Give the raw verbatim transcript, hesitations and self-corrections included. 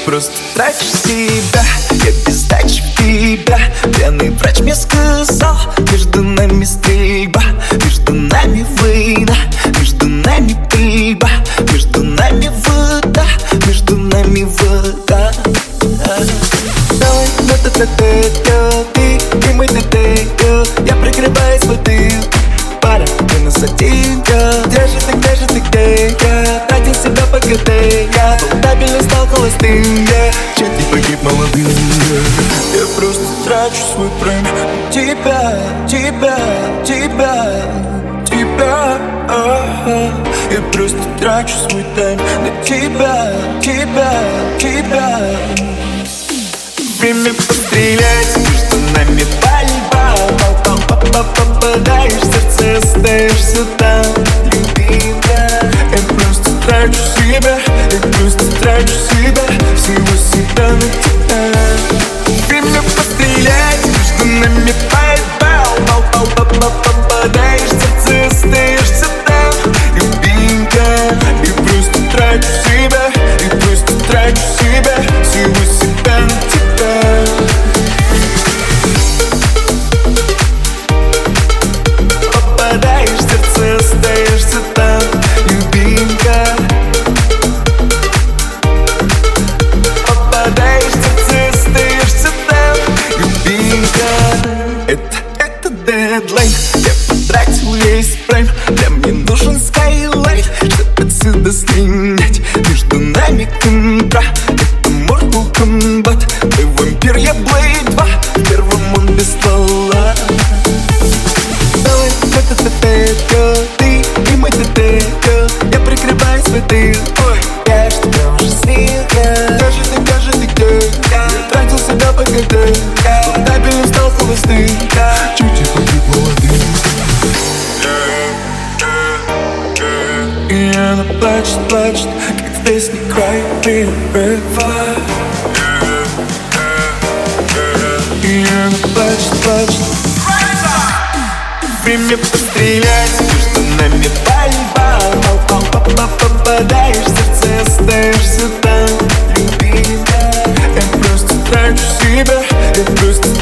просто трачу себя, я без дачи в тебя. Пьяный врач мне сказал, между нами стрельба, между нами война, между нами пыльба, между нами вода, между нами вода. Давай на та-та-та-та, ты и мой та-та-та. Я прикрываюсь бутылкой, пара, ты нас один, я. Где же ты, где же ты, где я? Тратил себя по КТ, я стабильно стал холостым, я. Чуть не погиб молодым, я. Я просто трачу свой прайм на тебя, тебя, тебя, тебя, а-а. Я просто трачу свой тайм на тебя, тебя, тебя. Время пострелять, между нами пальба. Попадаешь в сердце, остаешься там, любимая. Я просто трачу себя, я просто трачу себя, всего себя на тебя. Время пострелять, между нами пальба. Попадаешь в сердце, остаешься там, любимая. Я просто трачу себя, я просто трачу себя, всего себя на тебя. Попадаешь в сердце, остаешься там, любимка. Попадаешь в сердце, остаешься там, любимка. Это, это дедлайн, я потратил весь прайм. Для мне нужен скайлайт, чтобы отсюда слинять. Между нами контра, это Mortal Kombat. Ты вампир, я Blade два, в первом он без ствола. Давай, та-та-та-та, ты и мой та-та-та. Я прикрываюсь в этой, ой, я ж тебя уже слил, я. Где же ты, где же ты, где я? Тратил себя по КТ, я стабильно стал холостым, я. Чуть не погиб молодым. И она плачет, плачет, как в песне Cry Me a River. И она плачет, плачет. Время пострелять, между нами пальба. Попадаешь в сердце, остаешься там, любимая. Я просто трачу себя, я просто